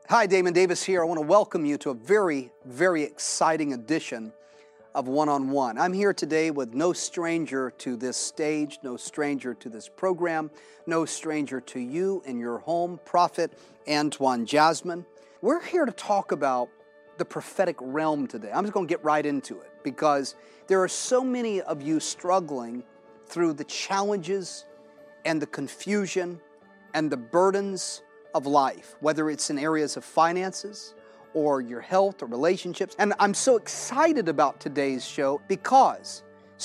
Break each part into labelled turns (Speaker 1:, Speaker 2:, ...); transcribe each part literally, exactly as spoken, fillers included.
Speaker 1: Hi, Damon Davis here. I want to welcome you to a very, very exciting edition of One-on-One. I'm here today with no stranger to this stage, no stranger to this program, no stranger to you in your home, Prophet Antoine Jasmine. We're here to talk about the prophetic realm today. I'm just going to get right into it because there are so many of you struggling through the challenges and the confusion and the burdens of life, whether it's in areas of finances or your health or relationships. And I'm so excited about today's show because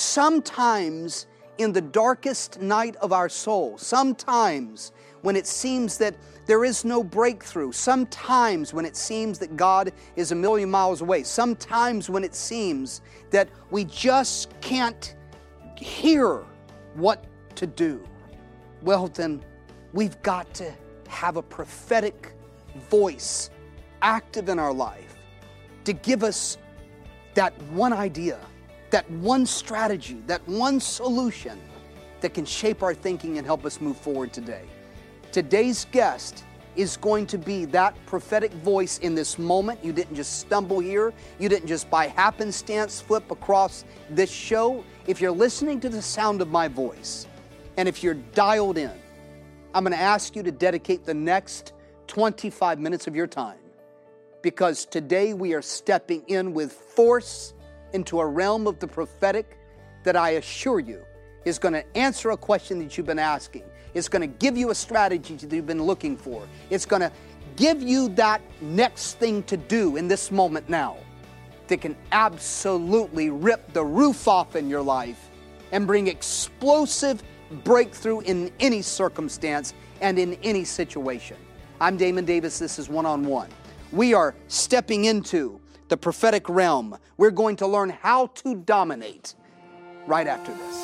Speaker 1: sometimes in the darkest night of our soul, sometimes when it seems that there is no breakthrough, sometimes when it seems that God is a million miles away, sometimes when it seems that we just can't hear what to do, well then we've got to have a prophetic voice active in our life to give us that one idea, that one strategy, that one solution that can shape our thinking and help us move forward today. Today's guest is going to be that prophetic voice in this moment. You didn't just stumble here. You didn't just by happenstance flip across this show. If you're listening to the sound of my voice, and if you're dialed in, I'm going to ask you to dedicate the next twenty-five minutes of your time because today we are stepping in with force into a realm of the prophetic that I assure you is going to answer a question that you've been asking. It's going to give you a strategy that you've been looking for. It's going to give you that next thing to do in this moment now that can absolutely rip the roof off in your life and bring explosive breakthrough in any circumstance and in any situation. I'm Damon Davis. This is One-on-One. We are stepping into the prophetic realm. We're going to learn how to dominate right after this.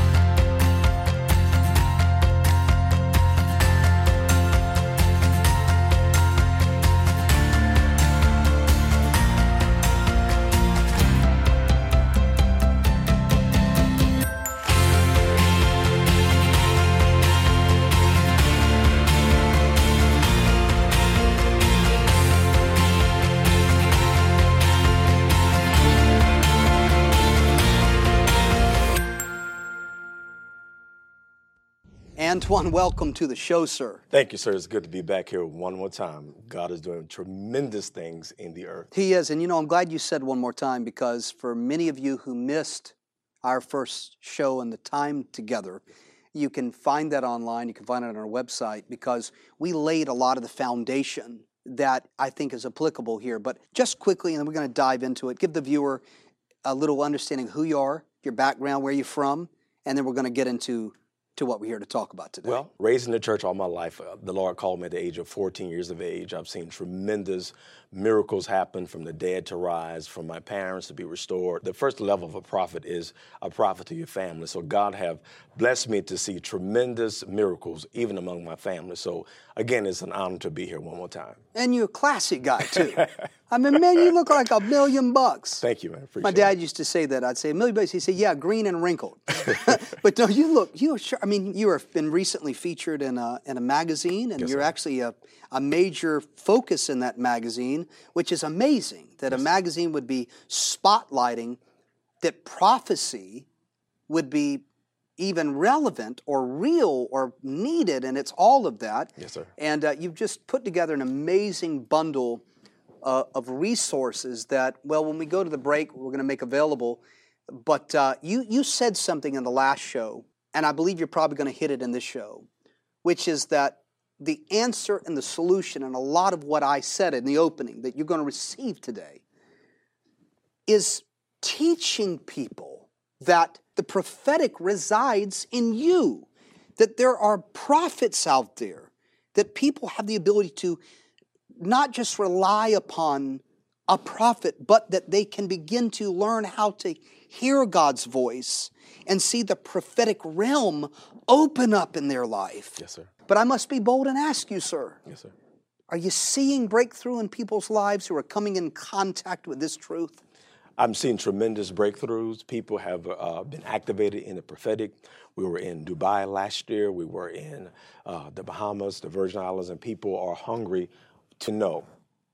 Speaker 1: Antoine, welcome to the show, sir.
Speaker 2: Thank you, sir. It's good to be back here one more time. God is doing tremendous things in the earth.
Speaker 1: He is, and you know, I'm glad you said one more time because for many of you who missed our first show and the time together, you can find that online. You can find it on our website because we laid a lot of the foundation that I think is applicable here. But just quickly, and then we're going to dive into it, give the viewer a little understanding of who you are, your background, where you're from, and then we're going to get into to what we're here to talk about today.
Speaker 2: Well, raised in the church all my life, uh, the Lord called me at the age of fourteen years of age. I've seen tremendous miracles happen, from the dead to rise, from my parents to be restored. The first level of a prophet is a prophet to your family. So God have blessed me to see tremendous miracles even among my family. So again, it's an honor to be here one more time.
Speaker 1: And you're a classy guy too. I mean, man, you look like a million bucks.
Speaker 2: Thank you, man. Appreciate
Speaker 1: My dad used to say that. I'd say a million bucks. He'd say, yeah, green and wrinkled. But no, you look, you are sure. I mean, you have been recently featured in a, in a magazine, and
Speaker 2: Yes,
Speaker 1: you're
Speaker 2: sir.
Speaker 1: actually a, a major focus in that magazine, which is amazing that a magazine would be spotlighting that prophecy would be even relevant or real or needed, and it's all of that.
Speaker 2: Yes, sir.
Speaker 1: And uh, you've just put together an amazing bundle uh, of resources that, well, when we go to the break, we're going to make available. But uh, you, you said something in the last show, and I believe you're probably going to hit it in this show, which is that the answer and the solution and a lot of what I said in the opening that you're going to receive today is teaching people that the prophetic resides in you, that there are prophets out there, that people have the ability to not just rely upon a prophet, but that they can begin to learn how to hear God's voice and see the prophetic realm open up in their life.
Speaker 2: Yes, sir.
Speaker 1: But I must be bold and ask you, sir,
Speaker 2: Yes, sir.
Speaker 1: are you seeing breakthrough in people's lives who are coming in contact with this truth?
Speaker 2: I'm seeing tremendous breakthroughs. People have uh, been activated in the prophetic. We were in Dubai last year. We were in uh, the Bahamas, the Virgin Islands, and people are hungry to know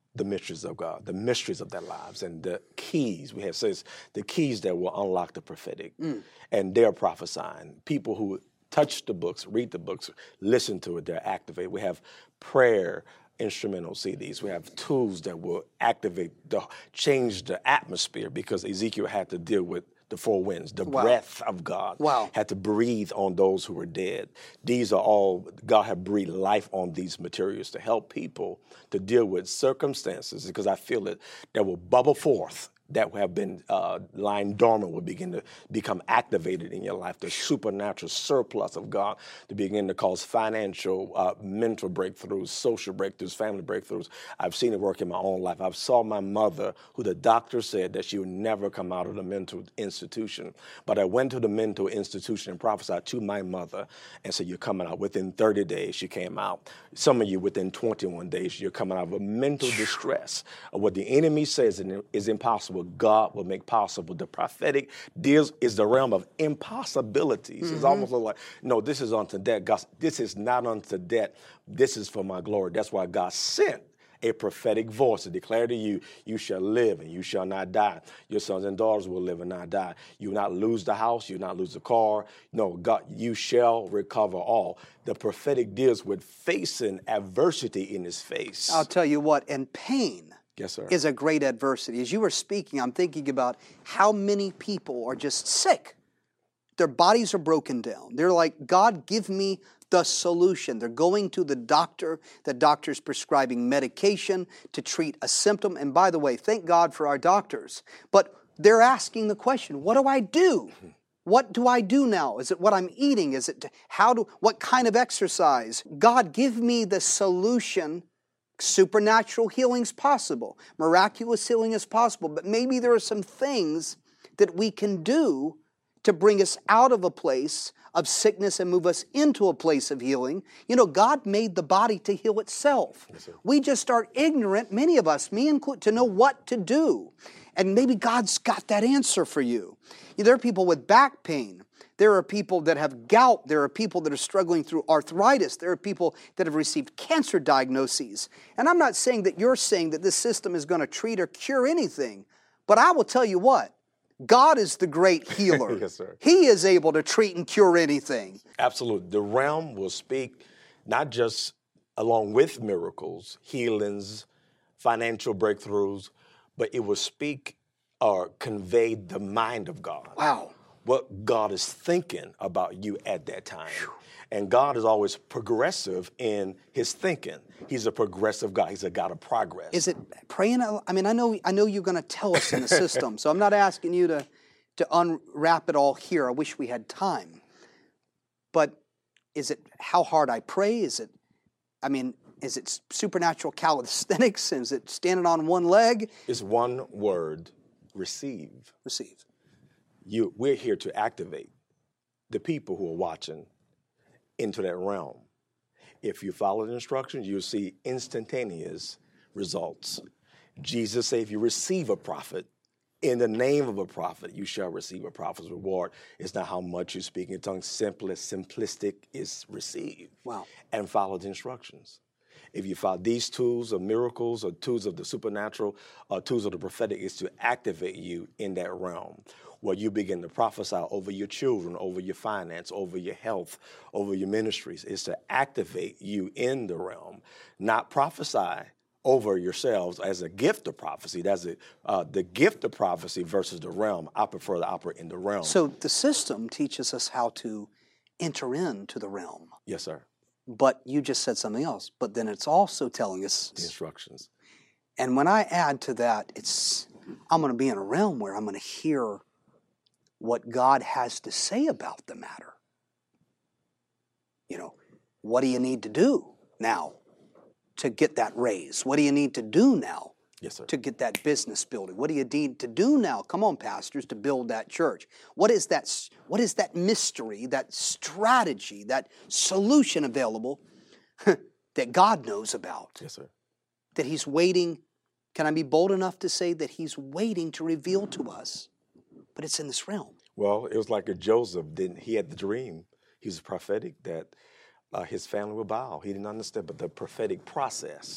Speaker 2: the mysteries of God, the mysteries of their lives, and the keys. We have says the keys that will unlock the prophetic. Mm. And they're prophesying. People who touch the books, read the books, listen to it, they're activated. We have prayer instrumental C Ds. We have tools that will activate, the, change the atmosphere, because Ezekiel had to deal with the four winds, the wow. breath of God.
Speaker 1: Wow.
Speaker 2: Had to breathe on those who were dead. These are all, God had breathed life on these materials to help people to deal with circumstances, because I feel it, that will bubble forth, that have been uh, lying dormant will begin to become activated in your life. The supernatural surplus of God to begin to cause financial, uh, mental breakthroughs, social breakthroughs, family breakthroughs. I've seen it work in my own life. I've saw my mother, who the doctor said that she would never come out of the mental institution. But I went to the mental institution and prophesied to my mother and said, you're coming out. Within thirty days, she came out. Some of you, within twenty-one days, you're coming out of a mental distress. What the enemy says is impossible, God will make possible. The prophetic deals is the realm of impossibilities. Mm-hmm. It's almost like, no, this is unto death. God, this is not unto death. This is for my glory. That's why God sent a prophetic voice to declare to you, you shall live and you shall not die. Your sons and daughters will live and not die. You will not lose the house. You will not lose the car. No, God, you shall recover all. The prophetic deals with facing adversity in his face.
Speaker 1: I'll tell you what, and pain
Speaker 2: yes, sir.
Speaker 1: is a great adversity. As you were speaking, I'm thinking about how many people are just sick. Their bodies are broken down. They're like, God, give me the solution. They're going to the doctor. The doctor's prescribing medication to treat a symptom. And by the way, thank God for our doctors. But they're asking the question, what do I do? What do I do now? Is it what I'm eating? Is it how do, what kind of exercise? God, give me the solution. Supernatural healing's possible. Miraculous healing is possible. But maybe there are some things that we can do to bring us out of a place of sickness and move us into a place of healing. You know, God made the body to heal itself. Yes, we just are ignorant, many of us, me included, to know what to do. And maybe God's got that answer for you. You know, there are people with back pain. There are people that have gout. There are people that are struggling through arthritis. There are people that have received cancer diagnoses. And I'm not saying that you're saying that this system is going to treat or cure anything. But I will tell you what, God is the great healer.
Speaker 2: Yes, sir.
Speaker 1: He is able to treat and cure anything.
Speaker 2: Absolutely. The realm will speak not just along with miracles, healings, financial breakthroughs, but it will speak or convey the mind of God.
Speaker 1: Wow.
Speaker 2: What God is thinking about you at that time. Whew. And God is always progressive in his thinking. He's a progressive God. He's a God of progress.
Speaker 1: Is it praying? I mean, I know I know you're going to tell us in the system, so I'm not asking you to, to unwrap it all here. I wish we had time. But is it how hard I pray? Is it, I mean, is it supernatural calisthenics? Is it standing on one leg?
Speaker 2: It's one word, receive.
Speaker 1: Receive.
Speaker 2: You, we're here to activate the people who are watching into that realm. If you follow the instructions, you'll see instantaneous results. Jesus said, if you receive a prophet, in the name of a prophet, you shall receive a prophet's reward. It's not how much you speak in tongues. Simply, simplistic is receive.
Speaker 1: Wow.
Speaker 2: And follow the instructions. If you follow these tools of miracles or tools of the supernatural or tools of the prophetic, is to activate you in that realm where you begin to prophesy over your children, over your finance, over your health, over your ministries. Is to activate you in the realm, not prophesy over yourselves as a gift of prophecy. That's a, uh, the gift of prophecy versus the realm. I prefer to operate in the realm.
Speaker 1: So the system teaches us how to enter into the realm.
Speaker 2: Yes, sir.
Speaker 1: But you just said something else. But then it's also telling us
Speaker 2: the instructions.
Speaker 1: And when I add to that, it's I'm going to be in a realm where I'm going to hear what God has to say about the matter. You know, what do you need to do now to get that raise? What do you need to do now
Speaker 2: yes, sir.
Speaker 1: to get that business building? What do you need to do now? Come on, pastors, to build that church. What is that, what is that mystery, that strategy, that solution available that God knows about?
Speaker 2: Yes, sir.
Speaker 1: That he's waiting, can I be bold enough to say that he's waiting to reveal to us? But it's in this realm.
Speaker 2: Well, it was like a Joseph. Didn't he had the dream. He was prophetic that uh, his family would bow. He didn't understand, but the prophetic process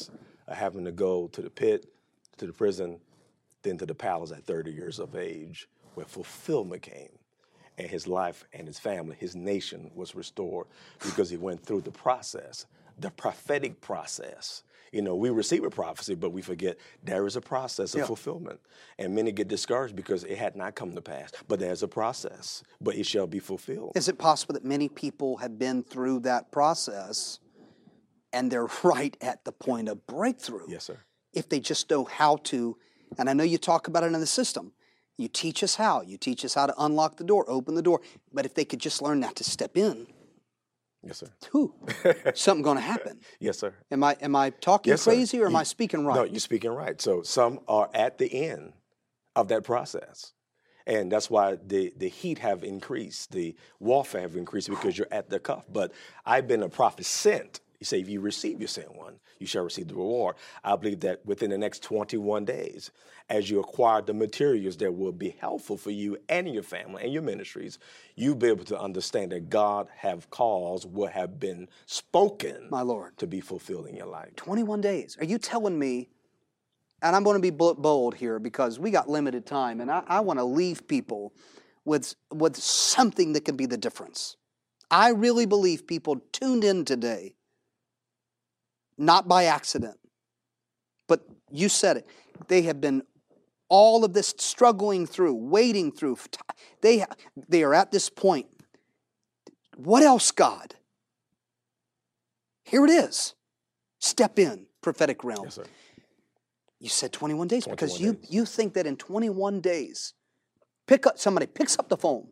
Speaker 2: of having to go to the pit, to the prison, then to the palace at thirty years of age, where fulfillment came. And his life and his family, his nation was restored because he went through the process, the prophetic process. You know, we receive a prophecy, but we forget there is a process of
Speaker 1: Yeah.
Speaker 2: fulfillment. And many get discouraged because it had not come to pass. But there's a process, but it shall be fulfilled.
Speaker 1: Is it possible that many people have been through that process and they're right at the point of breakthrough?
Speaker 2: Yes, sir.
Speaker 1: If they just know how to, and I know you talk about it in the system. You teach us how. You teach us how to unlock the door, open the door. But if they could just learn not to step in,
Speaker 2: Yes, sir.
Speaker 1: whew, something going to happen.
Speaker 2: Yes, sir.
Speaker 1: Am I am I talking
Speaker 2: Yes, sir.
Speaker 1: crazy or am
Speaker 2: You-
Speaker 1: I speaking right?
Speaker 2: No, you're speaking right. So some are at the end of that process. And that's why the, the heat have increased, the warfare have increased because you're at the cuff. But I've been a prophet sent. You say, if you receive your sent one, you shall receive the reward. I believe that within the next twenty-one days, as you acquire the materials that will be helpful for you and your family and your ministries, you'll be able to understand that God have caused what have been spoken,
Speaker 1: My Lord.
Speaker 2: to be fulfilled in your life.
Speaker 1: twenty-one days. Are you telling me, and I'm going to be bl- bold here because we got limited time, and I, I want to leave people with, with something that can be the difference. I really believe people tuned in today, not by accident, but you said it. They have been all of this struggling through, waiting through. They, they are at this point. What else, God? Here it is. Step in, prophetic realm.
Speaker 2: Yes, sir.
Speaker 1: You said twenty-one days because you,
Speaker 2: twenty-one days.
Speaker 1: you think that in twenty-one days, pick up somebody picks up the phone,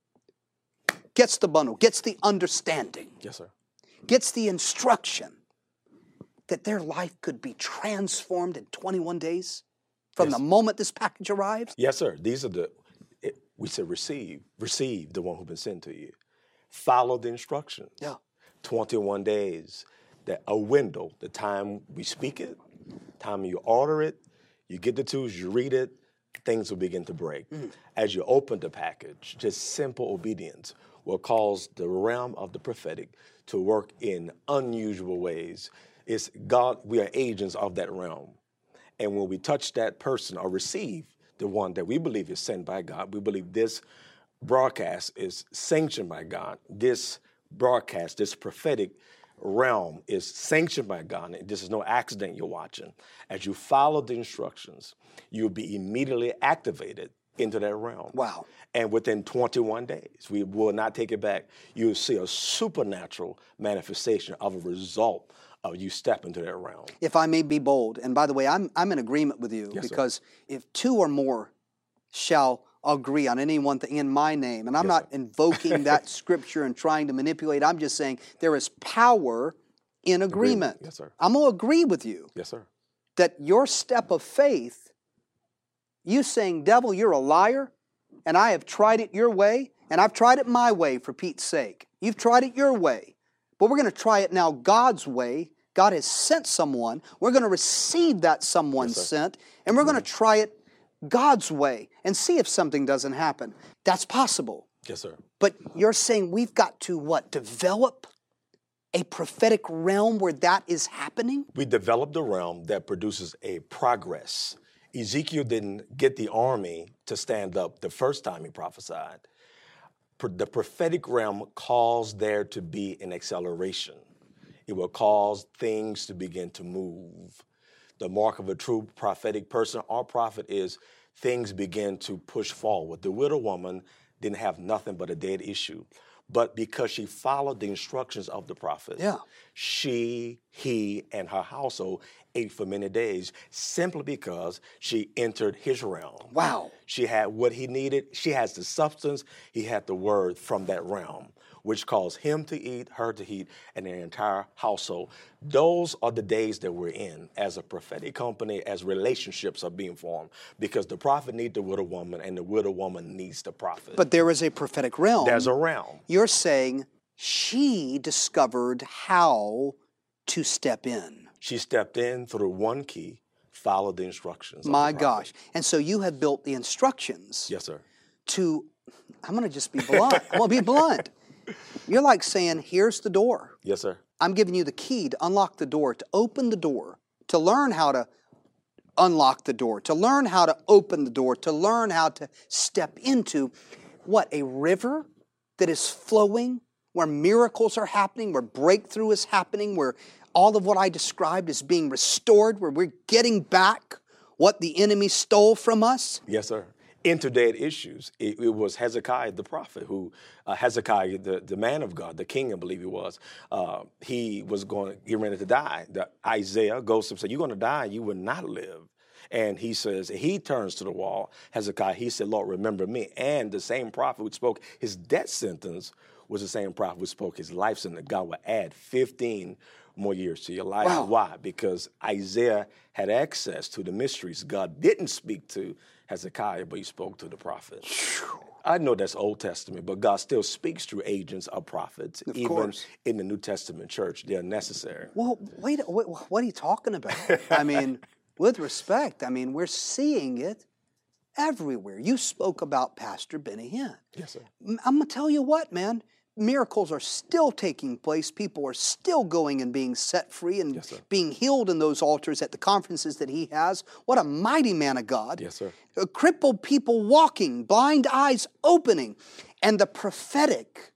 Speaker 1: gets the bundle, gets the understanding,
Speaker 2: Yes, sir.
Speaker 1: gets the instruction that their life could be transformed in twenty-one days from
Speaker 2: Yes.
Speaker 1: the moment this package arrives?
Speaker 2: Yes, sir. These are the, it, we said receive, receive the one who's been sent to you. Follow the instructions.
Speaker 1: Yeah.
Speaker 2: twenty-one days, that a window, the time we speak it, time you order it, you get the tools, you read it, things will begin to break. As you open the package, just simple obedience will cause the realm of the prophetic to work in unusual ways. It's God, we are agents of that realm. And when we touch that person or receive the one that we believe is sent by God, we believe this broadcast is sanctioned by God. This broadcast, this prophetic realm is sanctioned by God. And this is no accident you're watching. As you follow the instructions, you'll be immediately activated into that realm.
Speaker 1: Wow.
Speaker 2: And within twenty-one days, we will not take it back, you'll see a supernatural manifestation of a result of you step into that realm.
Speaker 1: If I may be bold, and by the way, I'm, I'm in agreement with you
Speaker 2: Yes, sir.
Speaker 1: because if two or more shall agree on any one thing in my name, and I'm
Speaker 2: Yes,
Speaker 1: not
Speaker 2: sir.
Speaker 1: invoking that scripture and trying to manipulate, I'm just saying there is power in agreement.
Speaker 2: Yes, sir.
Speaker 1: I'm going to agree with you
Speaker 2: Yes, sir.
Speaker 1: that your step of faith, you saying, devil, you're a liar, and I have tried it your way, and I've tried it my way for Pete's sake. You've tried it your way, but we're going to try it now God's way. God has sent someone. We're going to receive that someone
Speaker 2: Yes, sir.
Speaker 1: sent, and we're going to try it God's way and see if something doesn't happen. That's possible.
Speaker 2: Yes, sir.
Speaker 1: But you're saying we've got to what? Develop a prophetic realm where that is happening?
Speaker 2: We developed a realm that produces a progress. Ezekiel didn't get the army to stand up the first time he prophesied. Pro- The prophetic realm caused there to be an acceleration. It will cause things to begin to move. The mark of a true prophetic person or prophet is things begin to push forward. The widow woman didn't have nothing but a dead issue. But because she followed the instructions of the prophet,
Speaker 1: Yeah.
Speaker 2: she, he, and her household ate for many days simply because she entered his realm.
Speaker 1: Wow.
Speaker 2: She had what he needed. She has the substance. He had the word from that realm, which caused him to eat, her to eat, and their entire household. Those are the days that we're in as a prophetic company, as relationships are being formed, because the prophet needs the widow woman, and the widow woman needs the prophet.
Speaker 1: But there is a prophetic realm.
Speaker 2: There's a realm.
Speaker 1: You're saying she discovered how to step in.
Speaker 2: She stepped in through one key, followed the instructions. of
Speaker 1: My
Speaker 2: the prophet.
Speaker 1: gosh. And so you have built the instructions
Speaker 2: Yes, sir.
Speaker 1: to, I'm going to just be blunt. I'm going to be blunt. You're like saying, here's the door.
Speaker 2: Yes, sir.
Speaker 1: I'm giving you the key to unlock the door, to open the door, to learn how to unlock the door, to learn how to open the door, to learn how to step into what? A river that is flowing, where miracles are happening, where breakthrough is happening, where all of what I described is being restored, where we're getting back what the enemy stole from us?
Speaker 2: Yes, sir. Into dead issues. It, it was Hezekiah the prophet who, uh, Hezekiah, the, the man of God, the king, I believe he was, uh, he was going, he ready to die. The Isaiah goes to him and says, you're going to die, you will not live. And he says, he turns to the wall, Hezekiah, he said, Lord, remember me. And the same prophet who spoke his death sentence was the same prophet who spoke his life sentence. God will add fifteen more years to your life.
Speaker 1: Wow.
Speaker 2: Why? Because Isaiah had access to the mysteries God didn't speak to Hezekiah, but he spoke to the prophet. I know that's Old Testament, but God still speaks through agents of prophets,
Speaker 1: of
Speaker 2: even
Speaker 1: course.
Speaker 2: in the New Testament church. They're necessary.
Speaker 1: Well, wait, wait, what are you talking about? I mean, with respect, I mean, we're seeing it everywhere. You spoke about Pastor Benny Hinn.
Speaker 2: Yes, sir.
Speaker 1: I'm going to tell you what, man. Miracles are still taking place. People are still going and being set free and
Speaker 2: Yes, sir.
Speaker 1: being healed in those altars at the conferences that he has. What a mighty man of God.
Speaker 2: Yes, sir.
Speaker 1: Uh, Crippled people walking, blind eyes opening, and the prophetic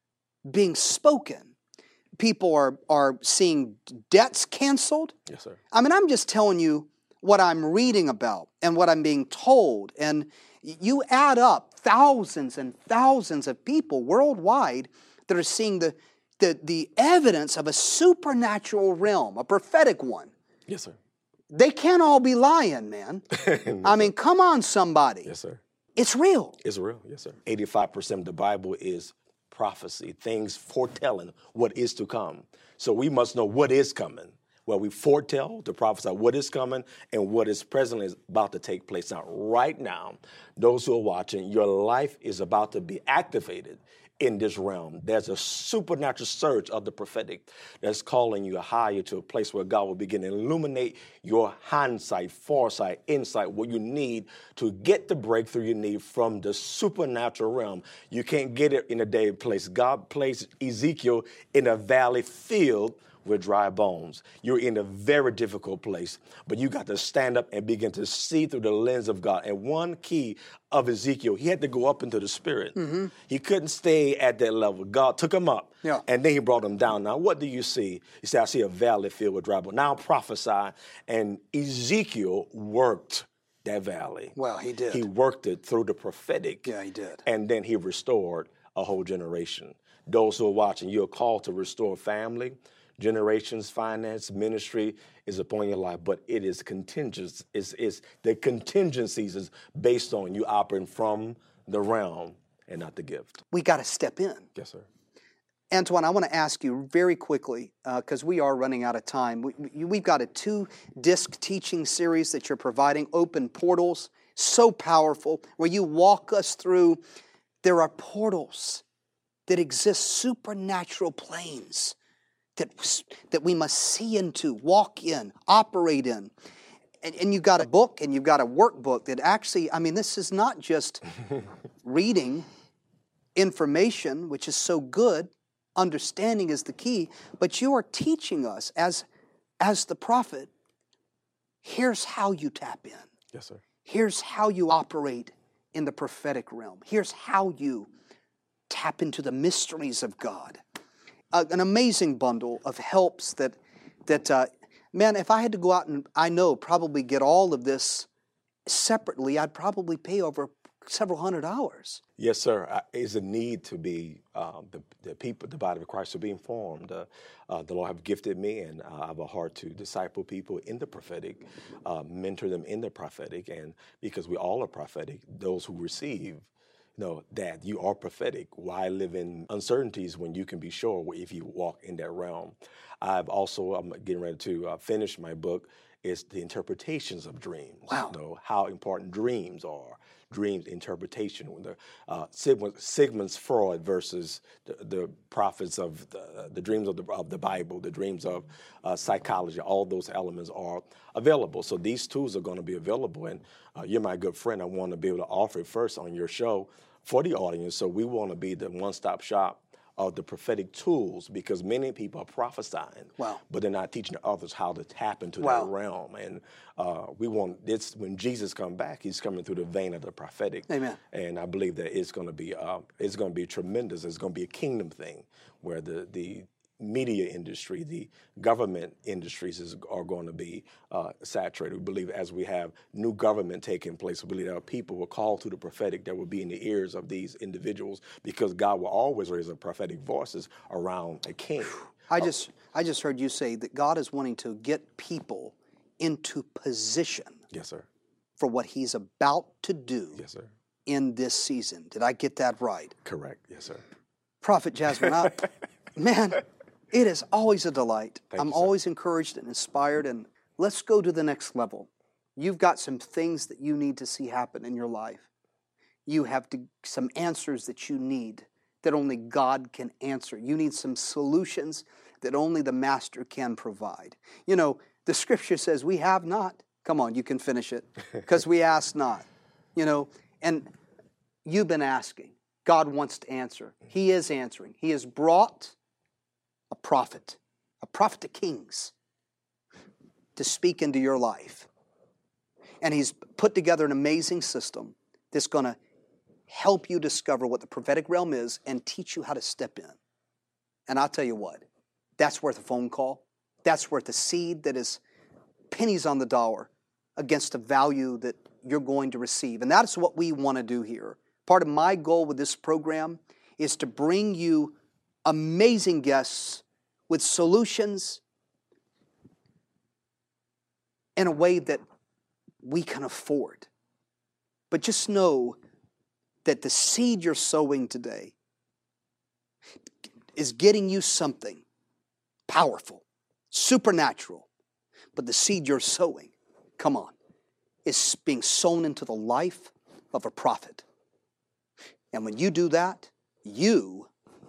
Speaker 1: being spoken. People are, are seeing debts canceled.
Speaker 2: Yes, sir.
Speaker 1: I mean, I'm just telling you what I'm reading about and what I'm being told. And you add up thousands and thousands of people worldwide that are seeing the, the, the evidence of a supernatural realm, a prophetic one.
Speaker 2: Yes, sir.
Speaker 1: They can't all be lying, man.
Speaker 2: No,
Speaker 1: I mean, come on, somebody.
Speaker 2: Yes, sir.
Speaker 1: It's real.
Speaker 2: It's real. Yes, sir. eighty-five percent of the Bible is prophecy, things foretelling what is to come. So we must know what is coming. Well, we foretell to prophesy what is coming and what is presently is about to take place. Now, right now, those who are watching, your life is about to be activated in this realm. There's a supernatural surge of the prophetic that's calling you higher to a place where God will begin to illuminate your hindsight, foresight, insight, what you need to get the breakthrough you need from the supernatural realm. You can't get it in a day place. God placed Ezekiel in a valley filled with dry bones. You're in a very difficult place, but you got to stand up and begin to see through the lens of God. And one key of Ezekiel, he had to go up into the spirit. Mm-hmm. He couldn't stay at that level. God took him up,
Speaker 1: yeah.
Speaker 2: and then he brought him down. Now, what do you see? He said, I see a valley filled with dry bones. Now prophesy, and Ezekiel worked that valley.
Speaker 1: Well, he did.
Speaker 2: He worked it through the prophetic.
Speaker 1: Yeah, he did.
Speaker 2: And then he restored a whole generation. Those who are watching, you're called to restore family, generations, finance, ministry is upon your life, but it is contingent. It's, it's, the contingencies is based on you operating from the realm and not the gift.
Speaker 1: We got to step in.
Speaker 2: Yes, sir.
Speaker 1: Antoine, I want to ask you very quickly, because uh, we are running out of time. We, we, we've got a two-disc teaching series that you're providing, Open Portals, so powerful, where you walk us through. There are portals that exist, supernatural planes that, that we must see into, walk in, operate in. And, and you've got a book and you've got a workbook that actually, I mean, this is not just reading information, which is so good. Understanding is the key, but you are teaching us as, as the prophet, here's how you tap in.
Speaker 2: Yes, sir.
Speaker 1: Here's how you operate in the prophetic realm. Here's how you tap into the mysteries of God. Uh, an amazing bundle of helps that, that uh, man, if I had to go out and, I know, probably get all of this separately, I'd probably pay over several hundred hours.
Speaker 2: Yes, sir. Uh, It's a need to be, um, the, the people, the body of Christ, to be informed. Uh, uh, the Lord have gifted me, and uh, I have a heart to disciple people in the prophetic, uh, mentor them in the prophetic, and because we all are prophetic, those who receive, know that you are prophetic. Why live in uncertainties when you can be sure if you walk in that realm? I've also, I'm getting ready to uh, finish my book, is the interpretations of dreams.
Speaker 1: Wow.
Speaker 2: You know, how important dreams are. Dreams interpretation. When the uh, Sigmund, Sigmund Freud versus the, the prophets of the, the dreams of the, of the Bible, the dreams of uh, psychology, all those elements are available. So these tools are going to be available, and uh, you're my good friend. I want to be able to offer it first on your show for the audience. So we want to be the one-stop shop of the prophetic tools, because many people are prophesying,
Speaker 1: wow.
Speaker 2: but they're not teaching others how to tap into
Speaker 1: wow.
Speaker 2: that realm. And uh, we want this when Jesus comes back, he's coming through the vein of the prophetic.
Speaker 1: Amen.
Speaker 2: And I believe that it's going to be uh, it's going to be tremendous. It's going to be a kingdom thing where the the media industry, the government industries is, are going to be uh, saturated. We believe as we have new government taking place, we believe there are people who are called to the prophetic that will be in the ears of these individuals, because God will always raise up prophetic voices around a king.
Speaker 1: I just, I just heard you say that God is wanting to get people into position.
Speaker 2: Yes, sir.
Speaker 1: For what he's about to do.
Speaker 2: Yes, sir.
Speaker 1: In this season. Did I get that right?
Speaker 2: Correct. Yes, sir.
Speaker 1: Prophet Jasmine, I, man, it is always a delight.
Speaker 2: Thank
Speaker 1: I'm
Speaker 2: you, sir.
Speaker 1: always encouraged and inspired, and let's go to the next level. You've got some things that you need to see happen in your life. You have to, some answers that you need that only God can answer. You need some solutions that only the Master can provide. You know, the Scripture says we have not. Come on, you can finish it. Because we ask not. You know, and you've been asking. God wants to answer. He is answering. He has brought a prophet, a prophet to kings, to speak into your life. And he's put together an amazing system that's going to help you discover what the prophetic realm is and teach you how to step in. And I'll tell you what, that's worth a phone call. That's worth a seed that is pennies on the dollar against the value that you're going to receive. And that's what we want to do here. Part of my goal with this program is to bring you amazing guests with solutions in a way that we can afford. But just know that the seed you're sowing today is getting you something powerful, supernatural. But the seed you're sowing, come on, is being sown into the life of a prophet. And when you do that, you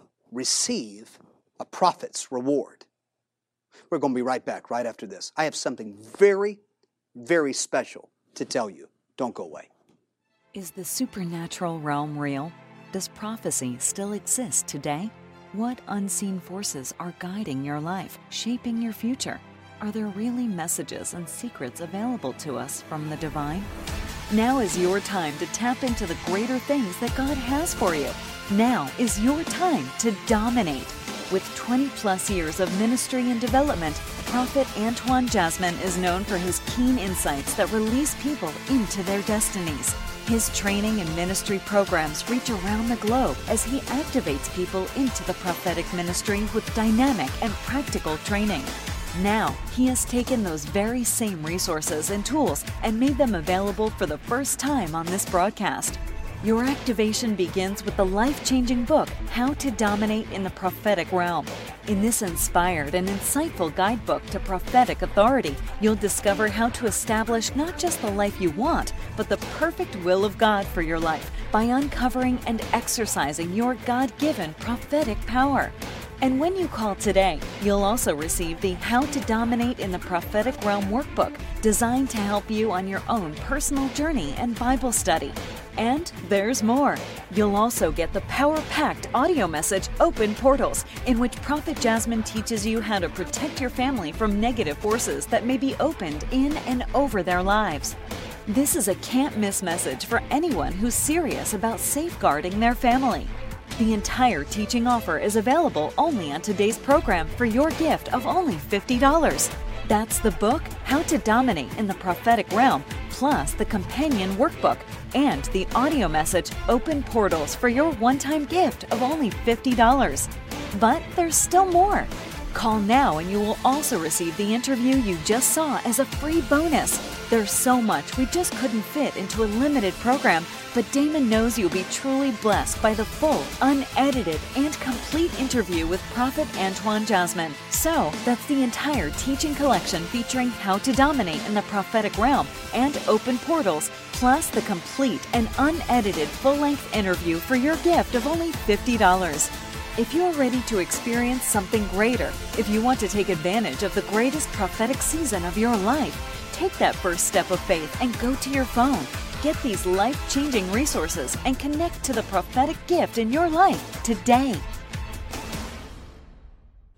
Speaker 1: receive a prophet's reward. We're going to be right back right after this. I have something very, very special to tell you. Don't go away.
Speaker 3: Is the supernatural realm real? Does prophecy still exist today? What unseen forces are guiding your life, shaping your future? Are there really messages and secrets available to us from the divine? Now is your time to tap into the greater things that God has for you. Now is your time to dominate. With twenty plus years of ministry and development, Prophet Antoine Jasmine is known for his keen insights that release people into their destinies. His training and ministry programs reach around the globe as he activates people into the prophetic ministry with dynamic and practical training. Now, he has taken those very same resources and tools and made them available for the first time on this broadcast. Your activation begins with the life-changing book, How to Dominate in the Prophetic Realm. In this inspired and insightful guidebook to prophetic authority, you'll discover how to establish not just the life you want, but the perfect will of God for your life by uncovering and exercising your God-given prophetic power. And when you call today, you'll also receive the How to Dominate in the Prophetic Realm workbook, designed to help you on your own personal journey and Bible study. And there's more. You'll also get the power-packed audio message, Open Portals, in which Prophet Jasmine teaches you how to protect your family from negative forces that may be opened in and over their lives. This is a can't-miss message for anyone who's serious about safeguarding their family. The entire teaching offer is available only on today's program for your gift of only fifty dollars. That's the book, How to Dominate in the Prophetic Realm, plus the companion workbook and the audio message, Open Portals, for your one-time gift of only fifty dollars. But there's still more. Call now and you will also receive the interview you just saw as a free bonus. There's so much we just couldn't fit into a limited program, but Damon knows you'll be truly blessed by the full, unedited, and complete interview with Prophet Antoine Jasmine. So, that's the entire teaching collection featuring How to Dominate in the Prophetic Realm and Open Portals, plus the complete and unedited full-length interview for your gift of only fifty dollars. If you're ready to experience something greater, if you want to take advantage of the greatest prophetic season of your life, take that first step of faith and go to your phone. Get these life-changing resources and connect to the prophetic gift in your life today.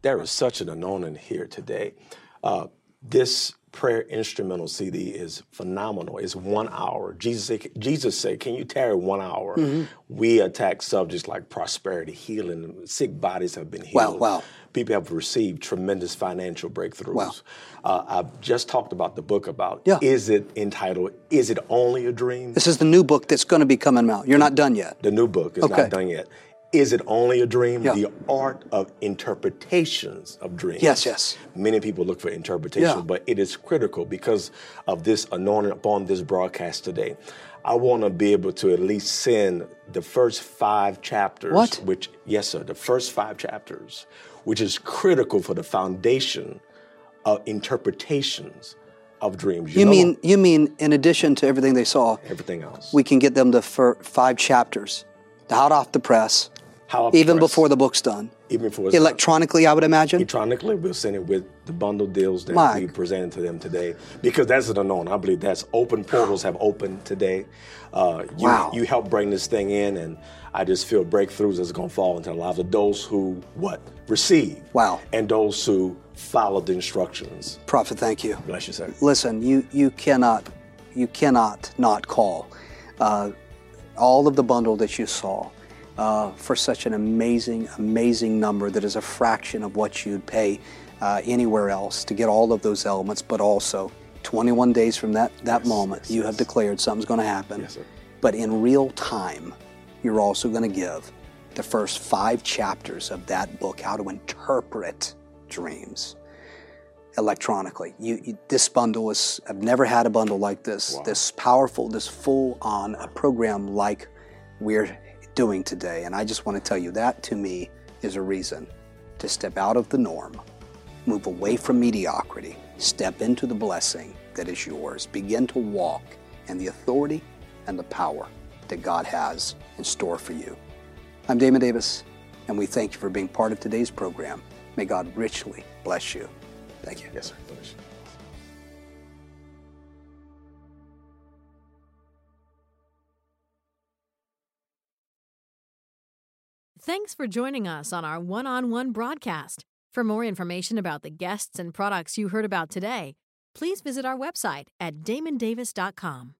Speaker 2: There is such an anointing here today. Uh, this prayer instrumental C D is phenomenal. It's one hour. Jesus said, Jesus said, can you tarry one hour? Mm-hmm. We attack subjects like prosperity, healing. Sick bodies have been healed.
Speaker 1: Wow, wow.
Speaker 2: People have received tremendous financial breakthroughs.
Speaker 1: Wow.
Speaker 2: Uh, I've just talked about the book about,
Speaker 1: yeah.
Speaker 2: is it entitled, Is It Only a Dream?
Speaker 1: This is the new book that's going to be coming out. You're not done yet.
Speaker 2: The new book is
Speaker 1: okay.
Speaker 2: not done yet. Is It Only a Dream?
Speaker 1: Yeah.
Speaker 2: The art of interpretations of dreams.
Speaker 1: Yes, yes.
Speaker 2: Many people look for interpretation,
Speaker 1: yeah.
Speaker 2: but it is critical because of this anointing upon this broadcast today. I want to be able to at least send the first five chapters.
Speaker 1: What?
Speaker 2: Which, yes, sir, the first five chapters, which is critical for the foundation of interpretations of dreams.
Speaker 1: You, you know, mean you mean in addition to everything they saw,
Speaker 2: everything else,
Speaker 1: we can get them the fir- five chapters, hot off the press,
Speaker 2: How
Speaker 1: even
Speaker 2: press.
Speaker 1: before the book's done.
Speaker 2: Even before it's
Speaker 1: electronically,
Speaker 2: done.
Speaker 1: I would imagine.
Speaker 2: Electronically, we'll send it with the bundle deals that
Speaker 1: My.
Speaker 2: we presented to them today, because that's an unknown. I believe that's open portals have opened today. Uh, you,
Speaker 1: wow.
Speaker 2: you helped bring this thing in, and I just feel breakthroughs is going to fall into the lives of those who what receive.
Speaker 1: Wow.
Speaker 2: And those who follow the instructions.
Speaker 1: Prophet, thank you.
Speaker 2: Bless you, sir.
Speaker 1: Listen, you you cannot you cannot not call uh, all of the bundle that you saw. Uh, for such an amazing, amazing number that is a fraction of what you'd pay uh, anywhere else to get all of those elements, but also twenty-one days from that, that
Speaker 2: yes,
Speaker 1: moment,
Speaker 2: yes,
Speaker 1: you
Speaker 2: yes.
Speaker 1: have declared something's going to happen.
Speaker 2: Yes, sir.
Speaker 1: But in real time, you're also going to give the first five chapters of that book, How to Interpret Dreams, electronically. You, you, this bundle is, I've never had a bundle like this, wow. this powerful, this full-on a program like we're doing today. And I just want to tell you that to me is a reason to step out of the norm, move away from mediocrity, step into the blessing that is yours, begin to walk in the authority and the power that God has in store for you. I'm Damon Davis, and we thank you for being part of today's program. May God richly bless you. Thank you.
Speaker 2: Yes, sir. Bless you.
Speaker 4: Thanks for joining us on our one-on-one broadcast. For more information about the guests and products you heard about today, please visit our website at damon davis dot com.